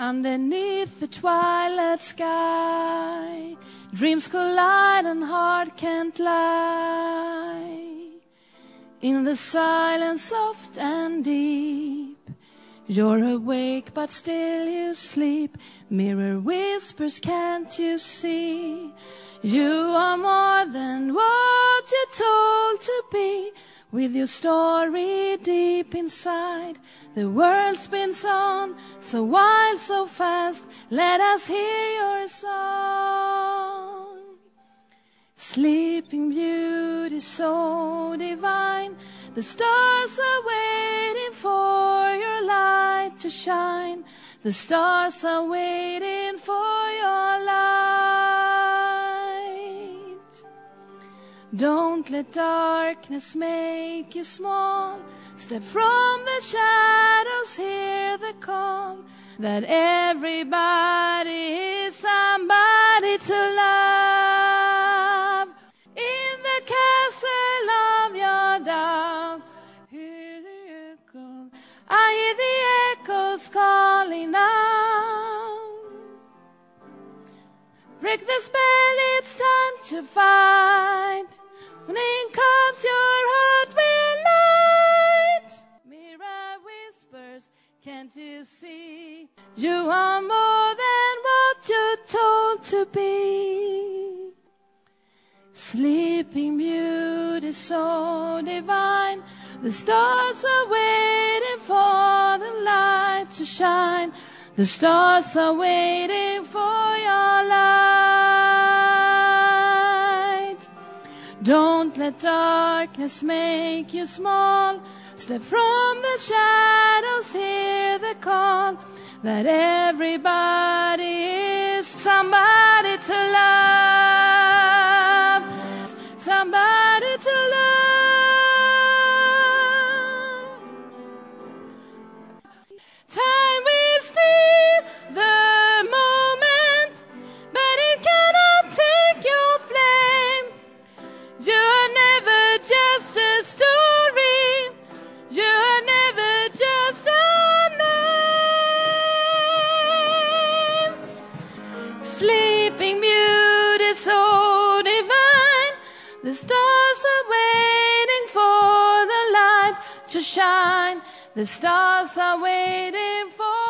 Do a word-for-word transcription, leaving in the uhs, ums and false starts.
underneath the twilight sky. Dreams collide and heart can't lie. In the silence soft and deep, you're awake but still you sleep. Mirror whispers, can't you see? You are more than what you're told to be. With your story deep inside, the world spins on, so wild, so fast. Let us hear your song. Sleeping Beauty, so divine, the stars are waiting for your light to shine. The stars are waiting for your light. Don't let darkness make you small. Step from the shadows, hear the call, that everybody is somebody to love. In the castle of your doubt, hear the echo. I hear the echoes calling out. Break the spell, it's time to fight. When in comes your heart will light. Mirror whispers, can't you see? You are more than what you're told to be. Sleeping Beauty, so divine, the stars are waiting for the light to shine. The stars are waiting for your light. Don't let darkness make you small. Step from the shadows, hear the call, that everybody is somebody to love. Somebody to love. Time will steal the moment, but it cannot take your flame. You're never just a story. You're never just a name. Sleeping Beauty, so divine, the stars are waiting for the light to shine. The stars are waiting for